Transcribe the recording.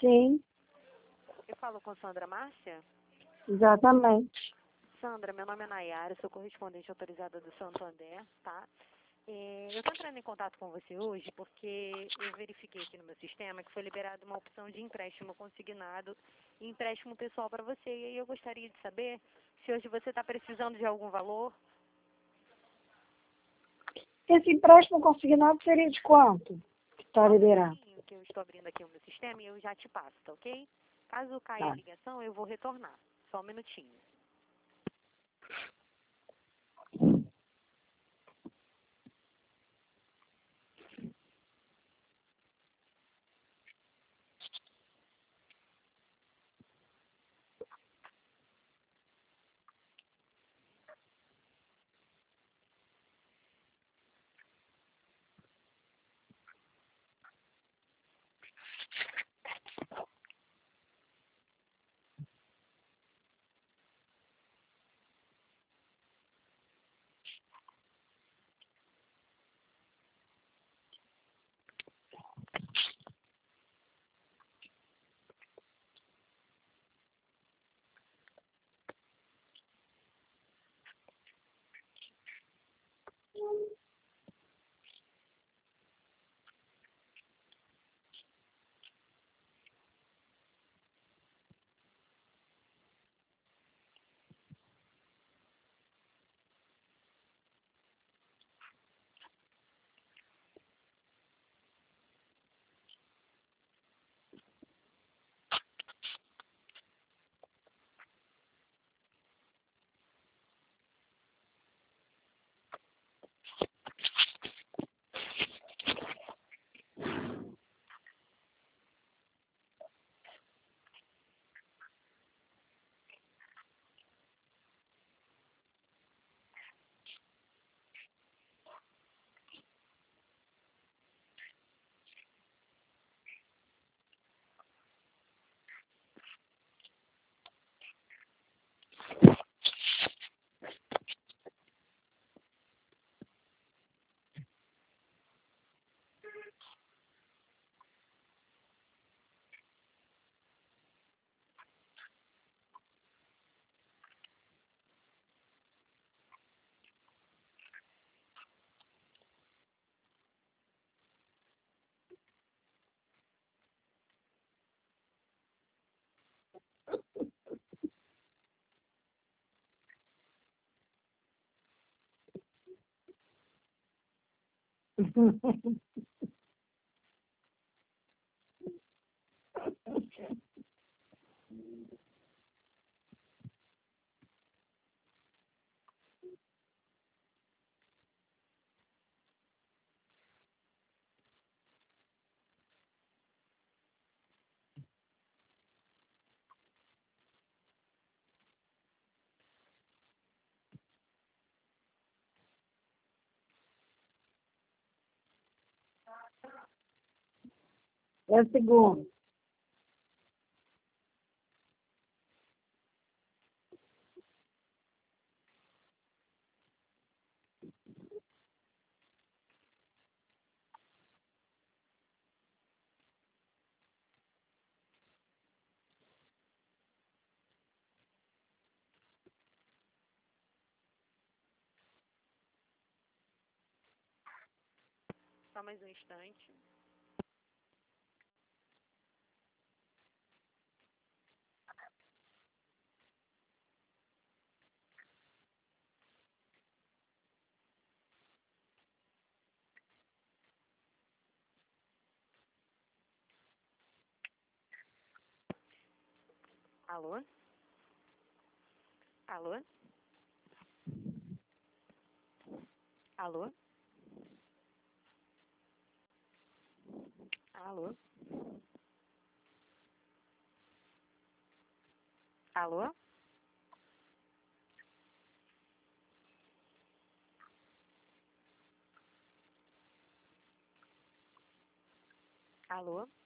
Sim, Eu falo com Sandra Márcia? exatamente. Sandra, meu nome é Nayara, sou correspondente autorizada do Santander, tá? Eu estou entrando em contato com você hoje porque eu verifiquei aqui no meu sistema que foi liberada uma opção de empréstimo consignado e empréstimo pessoal para você. E aí eu gostaria de saber se hoje você está precisando de algum valor. Esse empréstimo consignado seria de quanto? Que está Só um liberado. minutinho que eu estou abrindo aqui o meu sistema e eu já te passo, tá ok? Caso caia a Tá. ligação, eu vou retornar. Só um minutinho. É o segundo. Só mais um instante. Alô? Alô? Alô? Alô? Alô? Alô?